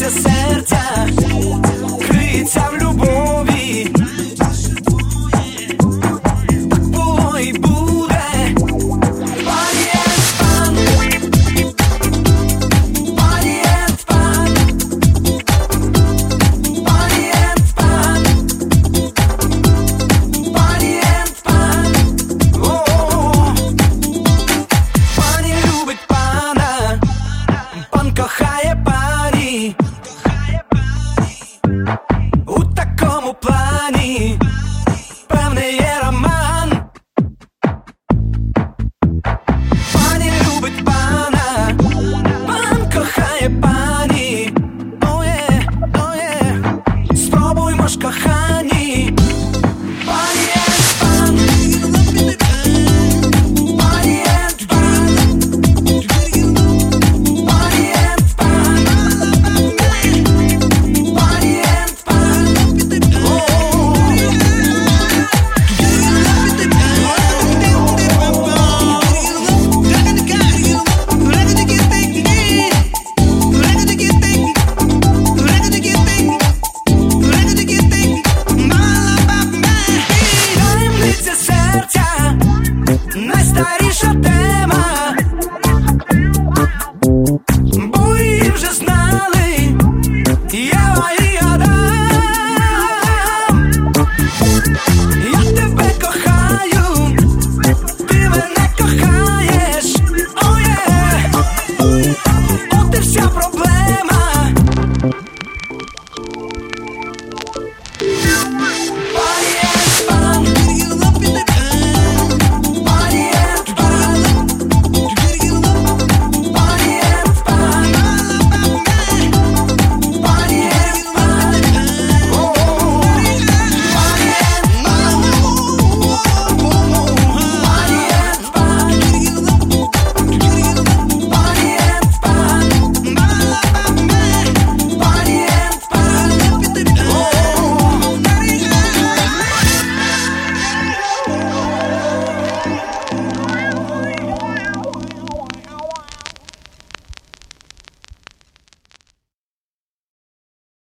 таємниця серця криється в любові. Так було і буде. Пані енд пан, пані енд пан, пані енд пан, пані енд пан. Пані любить пана, пан кохає пані. У такому плані певний є роман. Пані любить пана, пан кохає пані. Спробуймо ж кохані. Пані енд пан, пані енд пан, пані енд пан, пані енд пан. Таємниця серця, найстаріша тема, бо її вже знали Єва і Адам. Я тебе кохаю, ти мене кохаєш. От і вся проблема.